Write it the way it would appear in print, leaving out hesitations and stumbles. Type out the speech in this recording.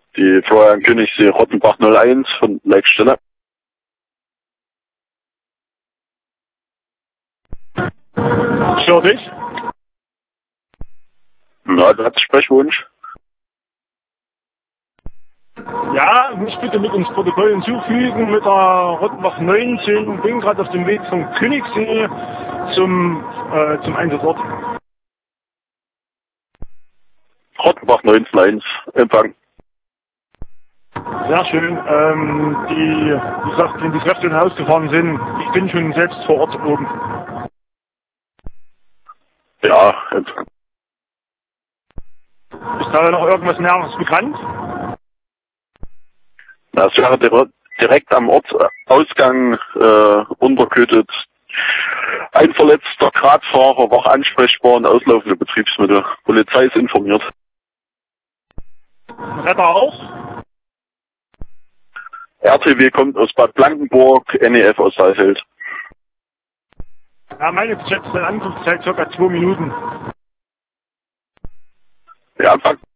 Die Florian Königssee Rottenbach 01 von Leitstelle. Stört dich? Na, du hast Sprechwunsch. Ja, mich bitte mit ins Protokoll hinzufügen mit der Rottenbach 19. Bin gerade auf dem Weg vom Königssee zum Einsatzort. Rottenbach 19.1, Empfang. Sehr schön. Wie gesagt, wenn die Kräfte ins Haus gefahren sind, ich bin schon selbst vor Ort oben. Ja, Empfang. Ist da noch irgendwas Näheres bekannt? Das wäre direkt am Ortsausgang unterkötet. Ein verletzter Radfahrer war ansprechbar und auslaufende Betriebsmittel. Polizei ist informiert. Retter auch? RTW kommt aus Bad Blankenburg, NEF aus Saalfeld. Ja, meine geschätzte Ankunftszeit ca. 2 Minuten. Ja, Empfang.